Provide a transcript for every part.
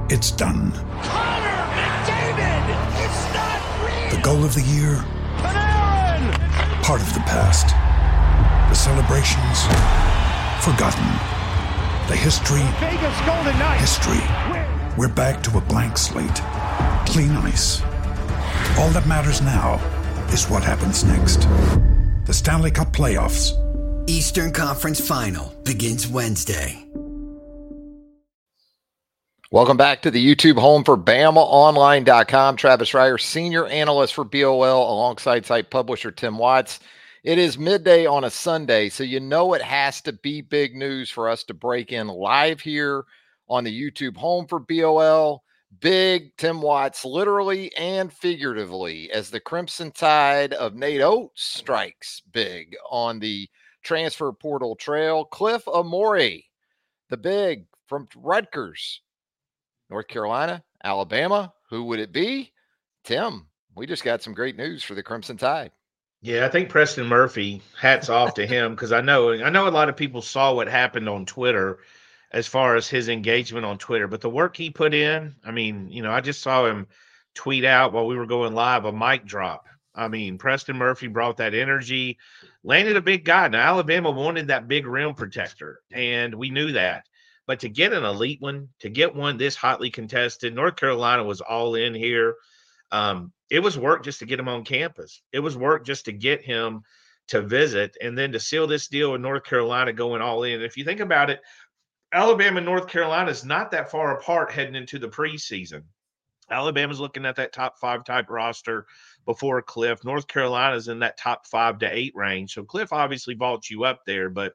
It's done. Connor McDavid! It's not real! The goal of the year? Panarin! Part of the past. The celebrations? Forgotten. The history? Vegas Golden Knights! History. We're back to a blank slate. Clean ice. All that matters now is what happens next. The Stanley Cup Playoffs. Eastern Conference Final begins Wednesday. Welcome back to the YouTube home for BamaOnline.com. Travis Reier, senior analyst for BOL, alongside site publisher Tim Watts. It is midday on a Sunday, so you know it has to be big news for us to break in live here on the YouTube home for BOL. Big Tim Watts, literally and figuratively, as the Crimson Tide of Nate Oates strikes big on the transfer portal trail. Cliff Amore, the big from Rutgers, North Carolina, Alabama. Who would it be? Tim, we just got some great news for the Crimson Tide. Yeah, I think Preston Murphy, hats off to him, because I know a lot of people saw what happened on Twitter as far as his engagement on Twitter, but the work he put in, I mean, I just saw him tweet out while we were going live a mic drop. I mean, Preston Murphy brought that energy, landed a big guy. Now, Alabama wanted that big rim protector, and we knew that. But to get an elite one, to get one this hotly contested, North Carolina was all in here. It was work just to get him on campus. It was work just to get him to visit, and then to seal this deal with North Carolina going all in. If you think about it, Alabama and North Carolina is not that far apart heading into the preseason. Alabama's looking at that top 5 type roster before Cliff. North Carolina's in that top 5 to 8 range. So Cliff obviously vaults you up there, but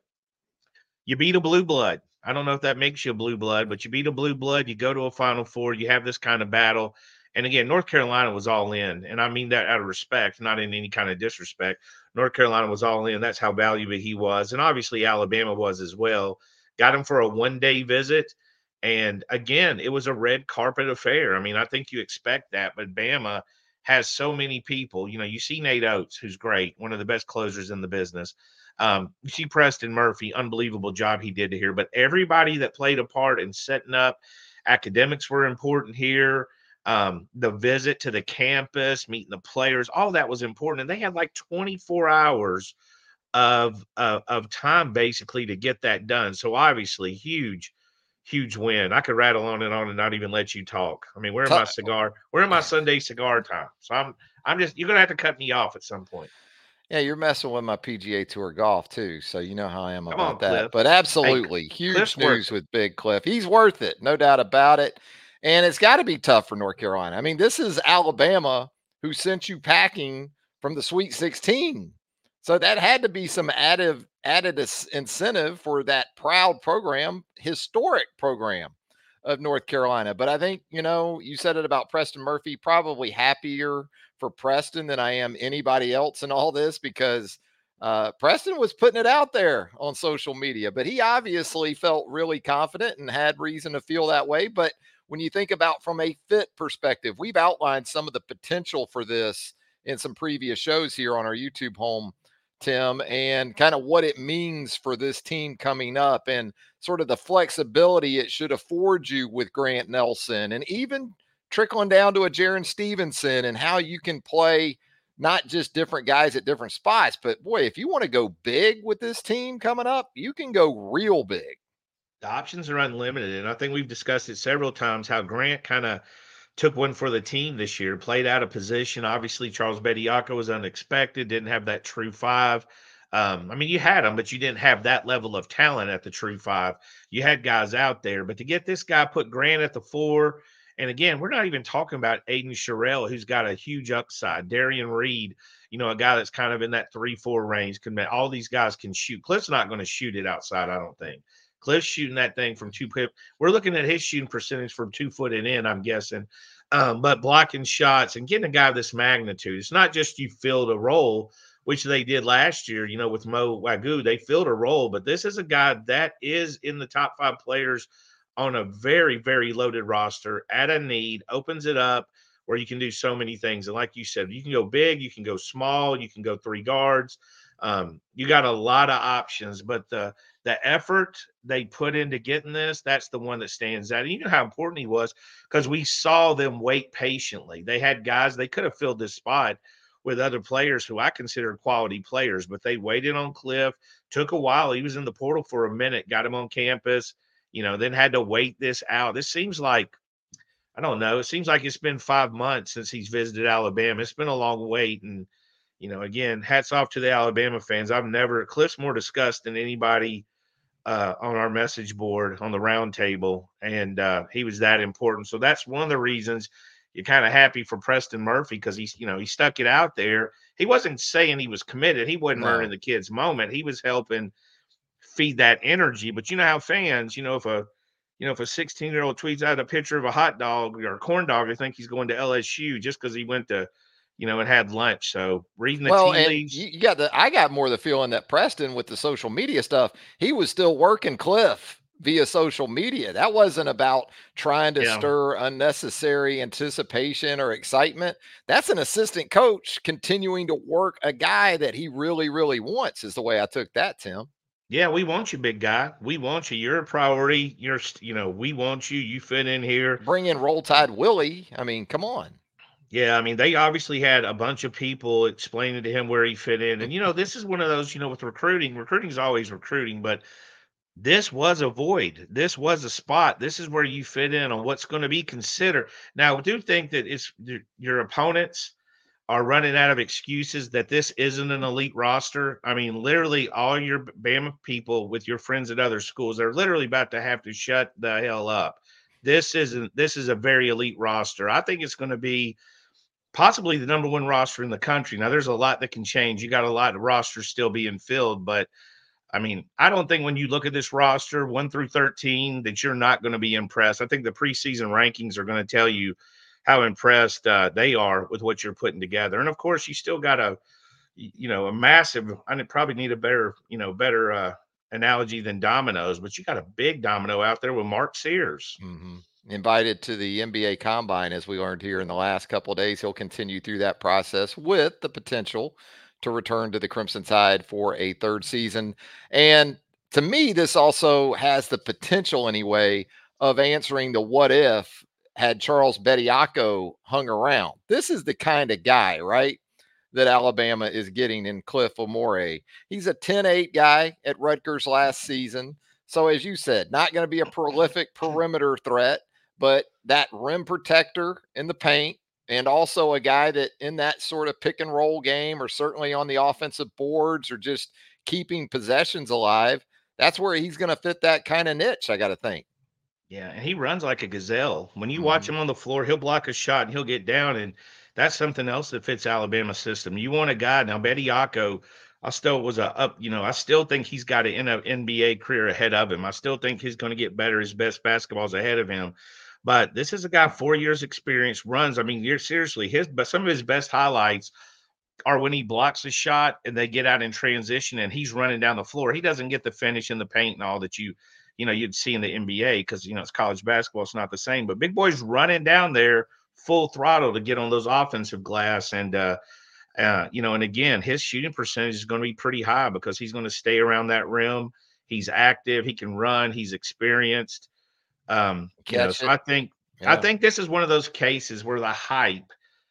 you beat a blue blood. I don't know if that makes you a blue blood, but you beat a blue blood. You go to a Final Four. You have this kind of battle. And again, North Carolina was all in. And I mean that out of respect, not in any kind of disrespect. North Carolina was all in. That's how valuable he was. And obviously Alabama was as well. Got him for a one-day visit. And again, it was a red carpet affair. I mean, I think you expect that, but Bama has so many people. You see Nate Oates, who's great, one of the best closers in the business. You see Preston Murphy, unbelievable job he did here. But everybody that played a part in setting up, academics were important here. The visit to the campus, meeting the players, all that was important. And they had like 24 hours of time basically to get that done. So obviously huge win. I could rattle on and not even let you talk. I mean, where in my Sunday cigar time? So I'm just, you're going to have to cut me off at some point. Yeah, you're messing with my PGA Tour golf too, so you know how I am about that. Cliff. But absolutely, huge Cliff's news with Big Cliff. He's worth it, no doubt about it. And it's got to be tough for North Carolina. I mean, this is Alabama who sent you packing from the Sweet 16. So that had to be some added incentive for that proud program, historic program of North Carolina. But I think, you said it about Preston Murphy, probably happier for Preston than I am anybody else in all this, because Preston was putting it out there on social media, but he obviously felt really confident and had reason to feel that way. But when you think about from a fit perspective, we've outlined some of the potential for this in some previous shows here on our YouTube home, Tim, and kind of what it means for this team coming up and sort of the flexibility it should afford you with Grant Nelson, and even trickling down to a Jaron Stevenson, and how you can play not just different guys at different spots, but boy, if you want to go big with this team coming up, you can go real big. The options are unlimited. And I think we've discussed it several times, how Grant kind of took one for the team this year, played out of position. Obviously, Charles Bediako was unexpected, didn't have that true 5. I mean, you had them, but you didn't have that level of talent at the true 5. You had guys out there. But to get this guy, put Grant at the 4, and again, we're not even talking about Aiden Sherrill, who's got a huge upside. Darian Reed, a guy that's kind of in that 3-4 range. All these guys can shoot. Cliff's not going to shoot it outside, I don't think. Cliff's shooting that thing from 2 foot. We're looking at his shooting percentage from 2 foot and in, I'm guessing. But blocking shots and getting a guy of this magnitude, it's not just you filled a role, which they did last year, with Mo Wagyu. They filled a role, but this is a guy that is in the top 5 players on a very, very loaded roster at a need, opens it up where you can do so many things. And like you said, you can go big, you can go small, you can go 3 guards. You got a lot of options, but the the effort they put into getting this, that's the one that stands out. And you know how important he was because we saw them wait patiently. They had guys, they could have filled this spot with other players who I consider quality players, but they waited on Cliff. Took a while. He was in the portal for a minute, got him on campus, then had to wait this out. This seems like, I don't know, it seems like it's been 5 months since he's visited Alabama. It's been a long wait. And, again, hats off to the Alabama fans. Cliff's more discussed than anybody on our message board on the round table. And he was that important. So that's one of the reasons you're kind of happy for Preston Murphy because he stuck it out there. He wasn't saying he was committed. He wasn't earning the kid's moment. He was helping feed that energy. But you know how fans, if a 16-year-old tweets out a picture of a hot dog or a corn dog, I think he's going to LSU just because he went to, and had lunch. So reading the tea leaves. I got more of the feeling that Preston with the social media stuff, he was still working Cliff via social media. That wasn't about trying to stir unnecessary anticipation or excitement. That's an assistant coach continuing to work a guy that he really, really wants, is the way I took that, Tim. Yeah, we want you, big guy. We want you. You're a priority. We want you. You fit in here. Bring in Roll Tide Willie. I mean, come on. Yeah, I mean, they obviously had a bunch of people explaining to him where he fit in. And, this is one of those, with recruiting is always recruiting, but this was a void. This was a spot. This is where you fit in on what's going to be considered. Now, I do think that your opponents are running out of excuses that this isn't an elite roster. I mean, literally all your Bama people with your friends at other schools, they're literally about to have to shut the hell up. This is a very elite roster. I think it's going to be possibly the number one roster in the country. Now, there's a lot that can change. You got a lot of rosters still being filled, but I mean, I don't think when you look at this roster 1 through 13 that you're not going to be impressed. I think the preseason rankings are going to tell you how impressed they are with what you're putting together. And of course, you still got a massive, I probably need a better analogy than dominoes, but you got a big domino out there with Mark Sears. Mm-hmm. Invited to the NBA Combine, as we learned here in the last couple of days. He'll continue through that process with the potential to return to the Crimson Tide for a third season. And to me, this also has the potential anyway of answering the what if had Charles Bediako hung around. This is the kind of guy, right, that Alabama is getting in Cliff Omoruyi. He's a 10-8 guy at Rutgers last season. So as you said, not going to be a prolific perimeter threat, but that rim protector in the paint, and also a guy that in that sort of pick and roll game, or certainly on the offensive boards, or just keeping possessions alive, that's where he's going to fit that kind of niche, I got to think. Yeah, and he runs like a gazelle. When you watch him on the floor, he'll block a shot and he'll get down, and that's something else that fits Alabama's system. You want a guy, now Bediako, I still think he's got an NBA career ahead of him. I still think he's going to get better. His best basketball's ahead of him. But this is a guy, 4 years experience, runs. I mean, some of his best highlights are when he blocks a shot and they get out in transition and he's running down the floor. He doesn't get the finish in the paint and all that you'd see in the NBA because, it's college basketball. It's not the same. But big boy's running down there full throttle to get on those offensive glass. And, and again, his shooting percentage is going to be pretty high because he's going to stay around that rim. He's active. He can run. He's experienced. So I think this is one of those cases where the hype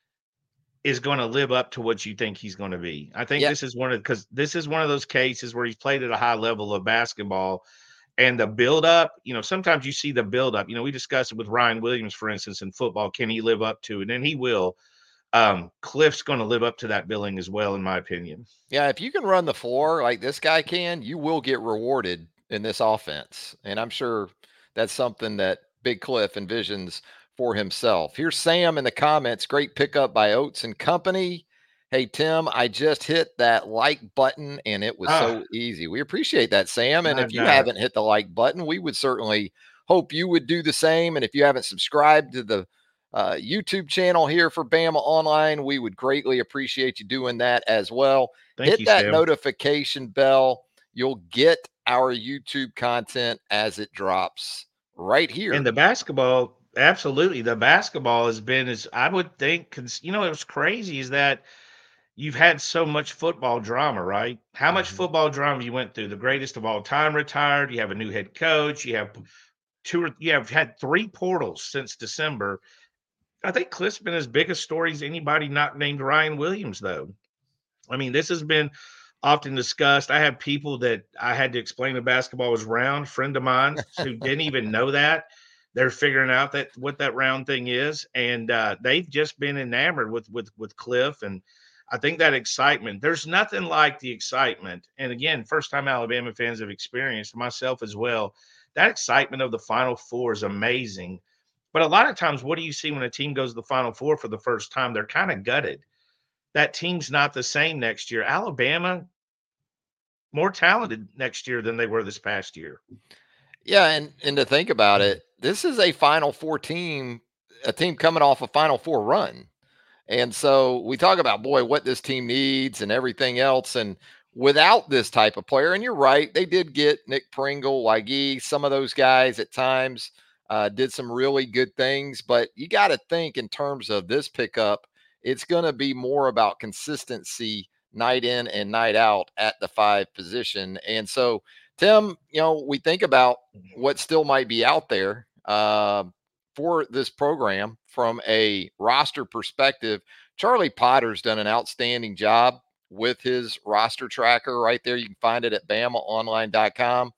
is going to live up to what you think he's going to be. I think this is one of those cases where he's played at a high level of basketball, and the build up, sometimes you see the build up, we discussed it with Ryan Williams, for instance, in football. Can he live up to it? And he will. Cliff's going to live up to that billing as well, in my opinion. Yeah. If you can run the floor like this guy can, you will get rewarded in this offense. And I'm sure that's something that Big Cliff envisions for himself. Here's Sam in the comments. Great pickup by Oates and Company. Hey, Tim, I just hit that like button and it was so easy. We appreciate that, Sam. And if you haven't hit the like button, we would certainly hope you would do the same. And if you haven't subscribed to the YouTube channel here for Bama Online, we would greatly appreciate you doing that as well. Hit that notification bell. You'll get our YouTube content as it drops right here. And the basketball, absolutely. The basketball has been, as I would think, it was crazy is that you've had so much football drama, right? How much Mhm. football drama you went through? The greatest of all time retired. You have a new head coach. You have had 3 portals since December. I think Cliff's been as big a story as anybody not named Ryan Williams, though. I mean, this has been often discussed. I have people that I had to explain the basketball was round, friend of mine who didn't even know that. They're figuring out that what that round thing is, and they've just been enamored with Cliff. And I think that excitement. There's nothing like the excitement. And again, first time Alabama fans have experienced, myself as well. That excitement of the Final Four is amazing. But a lot of times, what do you see when a team goes to the Final Four for the first time? They're kind of gutted. That team's not the same next year. Alabama, more talented next year than they were this past year. Yeah, and to think about it, this is a Final Four team, a team coming off a Final Four run. And so we talk about, boy, what this team needs and everything else. And without this type of player, and you're right, they did get Nick Pringle, Waigi, some of those guys at times did some really good things. But you got to think in terms of this pickup, it's going to be more about consistency night in and night out at the 5 position. And so, Tim, we think about what still might be out there. For this program from a roster perspective. Charlie Potter's done an outstanding job with his roster tracker right there. You can find it at BamaOnline.com.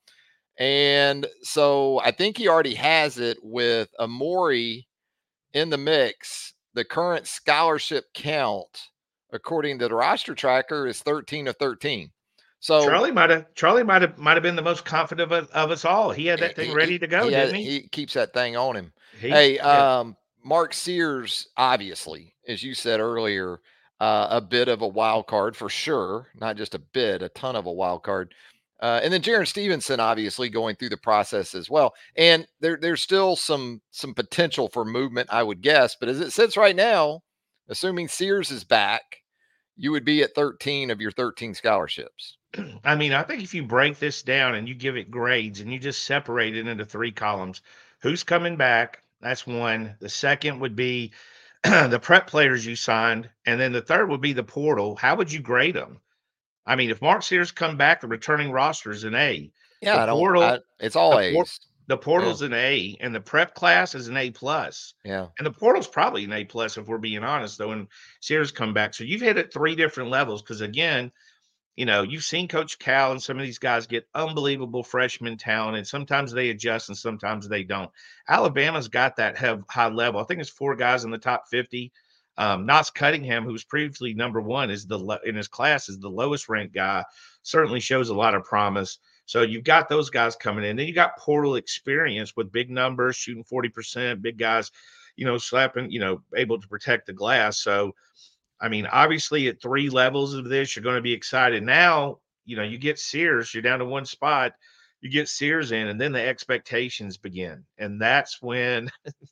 And so I think he already has it with Amori in the mix. The current scholarship count, according to the roster tracker, is 13 of 13. So Charlie might have been the most confident of us all. He had that thing ready to go, didn't he? He keeps that thing on him. He Hey, Mark Sears, obviously, as you said earlier, a bit of a wild card for sure. Not just a bit, a ton of a wild card. And then Jaron Stevenson, obviously, going through the process as well. And there's still some potential for movement, I would guess. But as it sits right now, assuming Sears is back, you would be at 13 of your 13 scholarships. I mean, I think if you break this down and you give it grades and you just separate it into 3 columns, who's coming back? That's one. The second would be the prep players you signed, and then the third would be the portal. How would you grade them? I mean, if Mark Sears come back, the returning roster is an A. Yeah, The portal, it's all the, A's. the portal's an A, and the prep class is an A plus. Yeah. And the portal's probably an A plus if we're being honest, though. And Sears come back, so you've hit at 3 different levels because again, you've seen Coach Cal and some of these guys get unbelievable freshman talent, and sometimes they adjust and sometimes they don't. Alabama's got that high level. I think it's 4 guys in the top 50. Knox Cunningham, who was previously number 1, in his class is the lowest ranked guy. Certainly shows a lot of promise. So you've got those guys coming in. Then you got portal experience with big numbers, shooting 40%, big guys, slapping, able to protect the glass. So I mean, obviously at 3 levels of this, you're going to be excited. Now, you get Sears, you're down to 1 spot, you get Sears in, and then the expectations begin. And that's when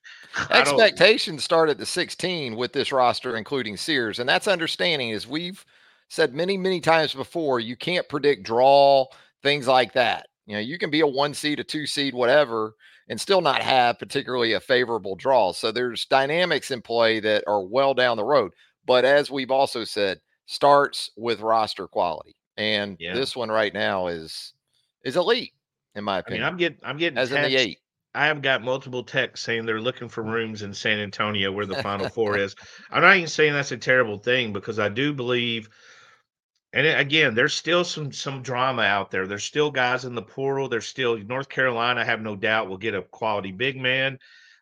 Expectations start at the 16 with this roster, including Sears. And that's understanding, as we've said many, many times before, you can't predict draw, things like that. You can be a 1 seed, a 2 seed, whatever, and still not have particularly a favorable draw. So there's dynamics in play that are well down the road. But as we've also said, starts with roster quality. And this one right now is elite, in my opinion. I mean, I'm getting as in the 8. I have got multiple texts saying they're looking for rooms in San Antonio where the Final Four is. I'm not even saying that's a terrible thing because I do believe, and again, there's still some drama out there. There's still guys in the portal. There's still North Carolina, I have no doubt, will get a quality big man.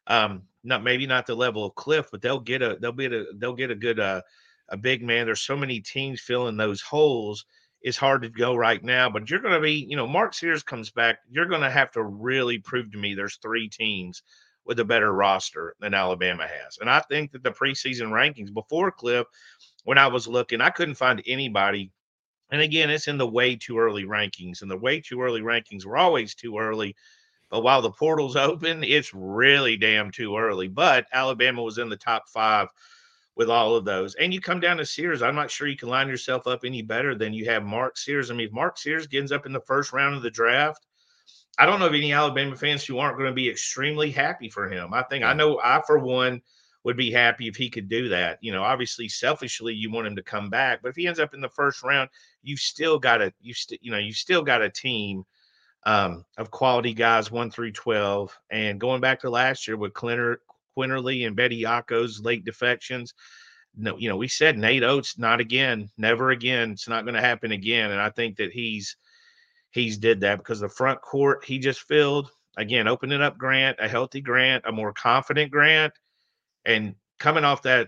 Maybe not the level of Cliff, but they'll get a good a big man. There's so many teams filling those holes. It's hard to go right now, but you're going to be, Mark Sears comes back. You're going to have to really prove to me there's 3 teams with a better roster than Alabama has. And I think that the preseason rankings before Cliff, when I was looking, I couldn't find anybody. And again, it's in the way too early rankings, and the way too early rankings were always too early. But while the portal's open, it's really damn too early. But Alabama was in the top 5 with all of those. And you come down to Sears, I'm not sure you can line yourself up any better than you have Mark Sears. I mean, if Mark Sears ends up in the first round of the draft, I don't know of any Alabama fans who aren't going to be extremely happy for him. I know I, for one, would be happy if he could do that. You know, obviously, selfishly, you want him to come back, but if he ends up in the first round, you've still got a team of quality guys 1 through 12. And going back to last year with Quinterly and Bediako's late defections, no, we said Nate Oates, not again, never again. It's not going to happen again. And I think that he's did that because the front court he just filled again, opening up Grant, a healthy Grant, a more confident Grant, and coming off that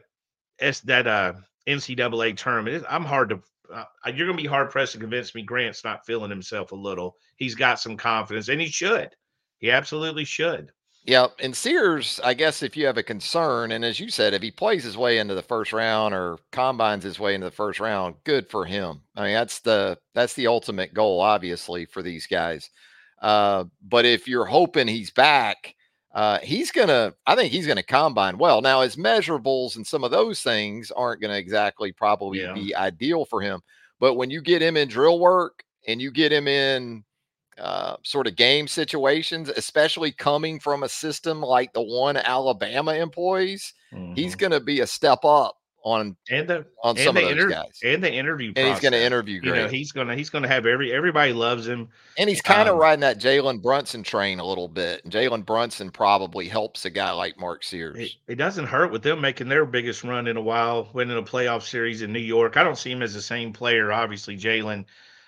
NCAA tournament. I'm hard to. You're going to be hard pressed to convince me Grant's not feeling himself a little. He's got some confidence, and he should. He absolutely should. Yeah, and Sears, I guess if you have a concern, and as you said, if he plays his way into the first round or combines his way into the first round, good for him. I mean, that's the ultimate goal, obviously, for these guys. But if you're hoping he's back, I think he's gonna combine well. Now, his measurables and some of those things aren't gonna exactly probably be ideal for him. But when you get him in drill work and you get him in sort of game situations, especially coming from a system like the one Alabama employs, he's going to be a step up on some of those guys. And the interview process. And he's going to interview great. You know, he's going to have everybody loves him. And he's kind of riding that Jalen Brunson train a little bit. And Jalen Brunson probably helps a guy like Mark Sears. It doesn't hurt with them making their biggest run in a while, winning a playoff series in New York. I don't see him as the same player. Obviously, Jalen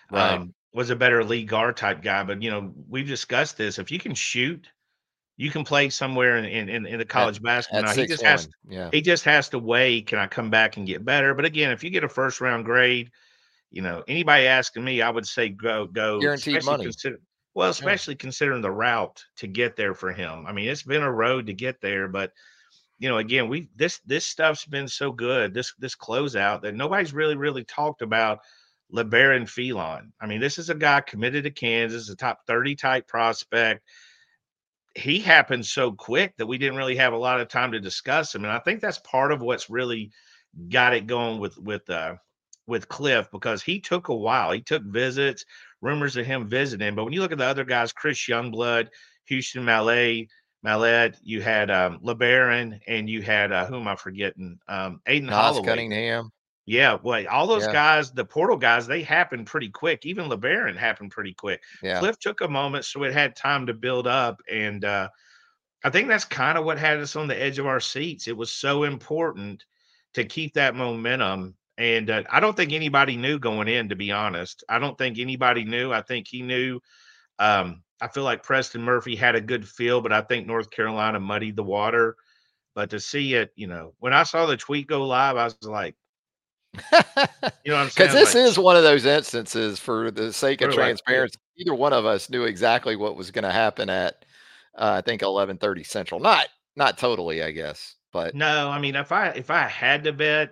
was a better lead guard type guy, but we've discussed this. If you can shoot, you can play somewhere in the college basketball. He just has to weigh, can I come back and get better? But again, if you get a first round grade, anybody asking me, I would say go. Guaranteed money. Especially considering the route to get there for him. I mean, it's been a road to get there, but again, this stuff's been so good, this closeout, that nobody's really talked about LeBaron Phelan. I mean, this is a guy committed to Kansas, a top 30 type prospect. He happened so quick that we didn't really have a lot of time to discuss him. And I think that's part of what's really got it going with Cliff, because he took a while. He took visits, rumors of him visiting. But when you look at the other guys, Chris Youngblood, Houston Mallet, you had LeBaron, and you had who am I forgetting? Aiden Holloway. Cunningham. Yeah, well, all those guys, the portal guys, they happened pretty quick. Even LeBaron happened pretty quick. Yeah. Cliff took a moment, so it had time to build up. And I think that's kind of what had us on the edge of our seats. It was so important to keep that momentum. And I don't think anybody knew going in, to be honest. I don't think anybody knew. I think he knew. I feel like Preston Murphy had a good feel, but I think North Carolina muddied the water. But to see it, when I saw the tweet go live, I was like, because this is one of those instances, for the sake of transparency, either one of us knew exactly what was going to happen at I think 11:30 Central. Not totally, I guess, but no. I mean, if I had to bet,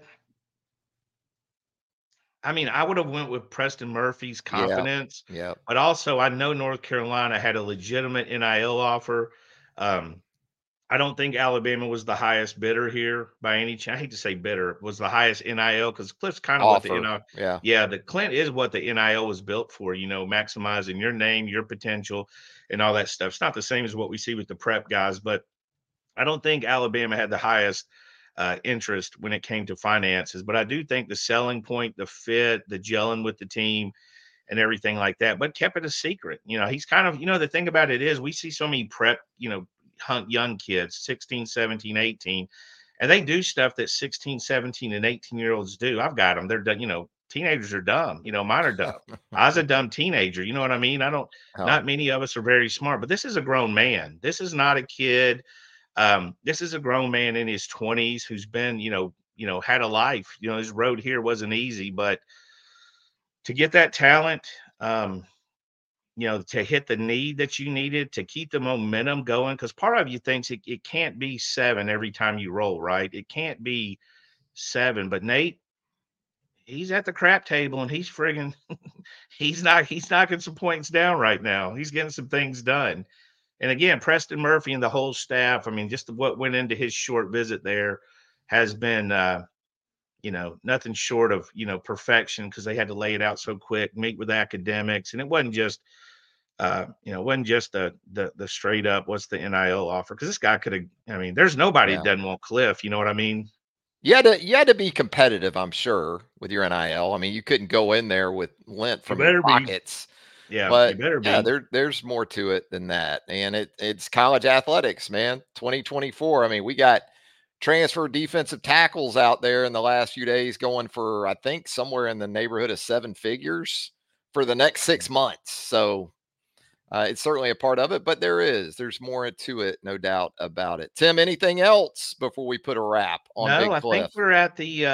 I mean, I would have went with Preston Murphy's confidence. Yeah. But also, I know North Carolina had a legitimate NIL offer. I don't think Alabama was the highest bidder here by any chance. I hate to say bidder, was the highest NIL, because Cliff's kind of what the NIL. Yeah, the Clint is what the NIL was built for, maximizing your name, your potential, and all that stuff. It's not the same as what we see with the prep guys, but I don't think Alabama had the highest interest when it came to finances. But I do think the selling point, the fit, the gelling with the team, and everything like that, but kept it a secret. He's kind of, the thing about it is we see so many prep, young kids, 16, 17, 18, and they do stuff that 16, 17, and 18-year-olds do. I've got them. They're done. Teenagers are dumb. Mine are dumb. I was a dumb teenager. You know what I mean? Not many of us are very smart, but this is a grown man. This is not a kid. This is a grown man in his 20s who's been, had a life. His road here wasn't easy, but to get that talent, to hit the need that you needed to keep the momentum going, because part of you thinks it can't be 7 every time you roll, right? It can't be 7, but Nate, he's at the crap table and he's friggin' he's knocking some points down right now. He's getting some things done. And again, Preston Murphy and the whole staff, I mean, just what went into his short visit there has been nothing short of perfection, because they had to lay it out so quick, meet with academics, and it wasn't just It wasn't just the straight up what's the NIL offer, because this guy could have. I mean, there's nobody that Yeah. doesn't want Cliff. You know what I mean? You had to be competitive, I'm sure, with your NIL. I mean, you couldn't go in there with lint You from your better be. pockets. Yeah, you But better yeah, be. there's more to it than that. And it's college athletics, man. 2024. I mean, we got transfer defensive tackles out there in the last few days going for, I think, somewhere in the neighborhood of 7 figures for the next 6 months. So it's certainly a part of it, but there's more to it, no doubt about it. Tim, anything else before we put a wrap on No, Big I think Cliff? we're at the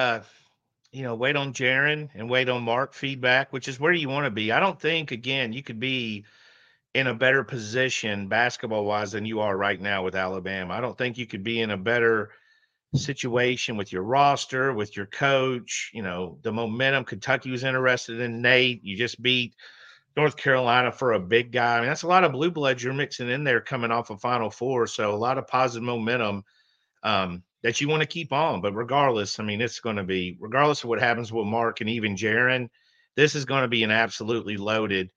wait on Jaron and wait on Mark feedback, which is where you want to be. I don't think, again, you could be in a better position basketball wise than you are right now with Alabama. I don't think you could be in a better situation with your roster, with your coach, the momentum. Kentucky was interested in Nate. You just beat North Carolina for a big guy. I mean, that's a lot of blue bloods you're mixing in there coming off of Final Four. So a lot of positive momentum that you want to keep on. But regardless, I mean, it's going to be, regardless of what happens with Mark and even Jaron, this is going to be an absolutely loaded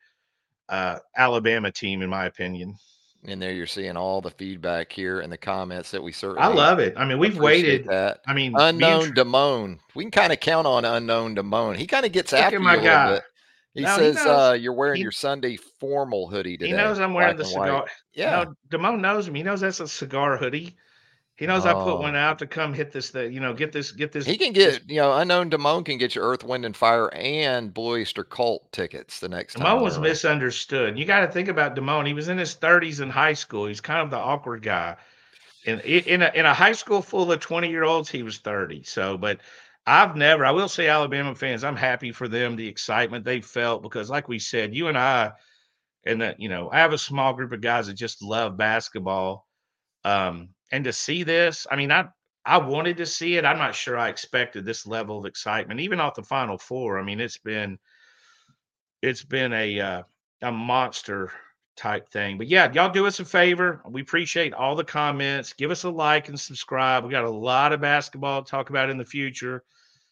Alabama team, in my opinion. And there you're seeing all the feedback here in the comments that we I certainly love it. I mean, we've appreciate waited. that. I mean, Unknown Damone. We can kind of count on Unknown Damone. He kind of gets look at after you my a little guy. bit. He No, he says knows. you're wearing He your Sunday formal hoodie he today, knows I'm wearing black the and white. cigar. Yeah. No, Damone knows me. He knows that's a cigar hoodie. He knows I put one Oh, out to come hit this. Get this. he can This. get, Unknown Damone can get you Earth, Wind, and Fire and Blue Oyster Cult tickets the next time Damone they're was around. misunderstood. You got to think about Damone. He was in his 30s in high school. He's kind of the awkward guy. In a high school full of 20-year-olds, he was 30. So, but I will say, Alabama fans, I'm happy for them, the excitement they felt, because like we said, you and I, and that, I have a small group of guys that just love basketball. And to see this, I mean, I wanted to see it. I'm not sure I expected this level of excitement, even off the Final Four. I mean, it's been a monster type thing. But yeah, y'all do us a favor. We appreciate all the comments. Give us a like and subscribe. We got a lot of basketball to talk about in the future.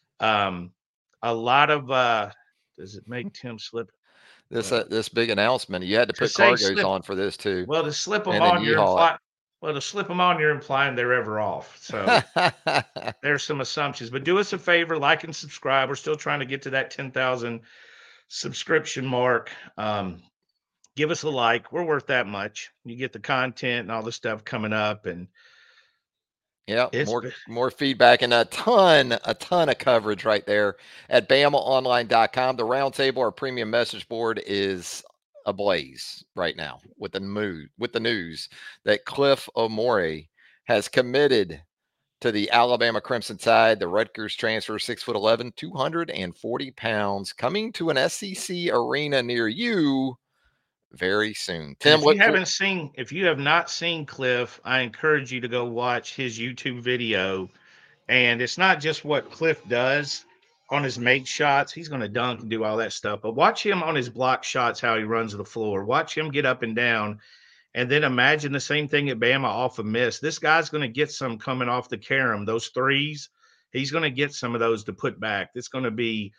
A lot of does it make Tim slip? This big announcement. You had to To put say cargos slip, on for this too, well, to slip them and then on, yeehaw you're implying they're ever off. So it. there's some assumptions. But do us a favor, like and subscribe. We're still trying to get to that 10,000 subscription mark. Give us a like. We're worth that much. You get the content and all the stuff coming up, and Yeah, it's more feedback and a ton of coverage right there at BamaOnline.com. The roundtable, our premium message board, is ablaze right now with the news that Cliff Omore has committed to the Alabama Crimson Tide. The Rutgers transfer, 6'11", 240 pounds, coming to an SEC arena near you very soon. Tim, if you have not seen Cliff, I encourage you to go watch his YouTube video. And it's not just what Cliff does on his make shots. He's going to dunk and do all that stuff. But watch him on his block shots, how he runs the floor. Watch him get up and down. And then imagine the same thing at Bama off a miss. This guy's going to get some coming off the carom. Those threes, he's going to get some of those to put back. It's going to be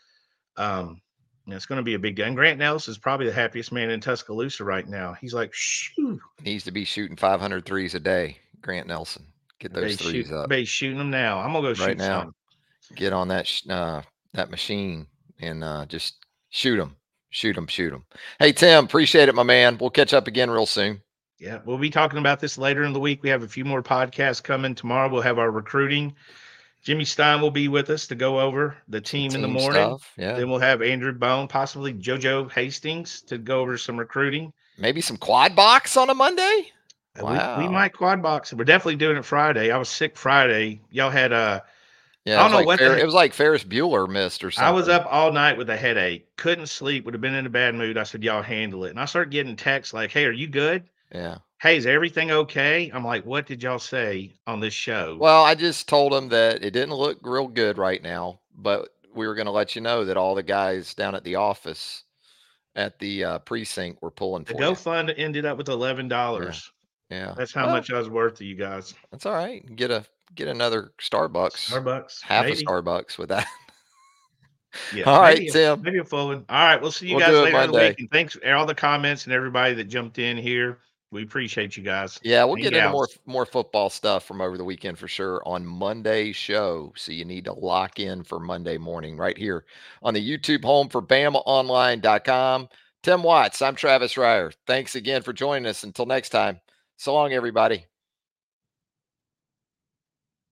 it's going to be a big day. And Grant Nelson is probably the happiest man in Tuscaloosa right now. He's like, shoo. needs to be shooting 500 threes a day. Grant Nelson, get those threes up. Everybody's shooting them now. I'm gonna go shoot right now. some. Get on that that machine and just shoot them. Hey Tim, appreciate it, my man. We'll catch up again real soon. Yeah, we'll be talking about this later in the week. We have a few more podcasts coming tomorrow. We'll have our recruiting. Jimmy Stein will be with us to go over the team in the morning. Stuff, yeah. Then we'll have Andrew Bone, possibly JoJo Hastings, to go over some recruiting. Maybe some quad box on a Monday. Wow. We might quad box. We're definitely doing it Friday. I was sick Friday. Y'all had yeah, I don't know what it was like. Ferris Bueller missed or something. I was up all night with a headache. Couldn't sleep. Would have been in a bad mood. I said, y'all handle it. And I started getting texts like, hey, are you good? Yeah. Hey, is everything okay? I'm like, what did y'all say on this show? Well, I just told them that it didn't look real good right now, but we were going to let you know that all the guys down at the office at the precinct were pulling for the GoFund ended up with $11. Yeah. That's how much I was worth to you guys. That's all right. Get another Starbucks. Starbucks. Half maybe. a Starbucks with that. Yeah. All right, Tim. Maybe a full one. All right. We'll see you We'll guys do it later in the Monday. week. And thanks for all the comments and everybody that jumped in here. We appreciate you guys. Yeah, we'll And get into gals. more football stuff from over the weekend for sure on Monday's show. So you need to lock in for Monday morning right here on the YouTube home for BamaOnline.com. Tim Watts, I'm Travis Reier. Thanks again for joining us. Until next time, so long, everybody.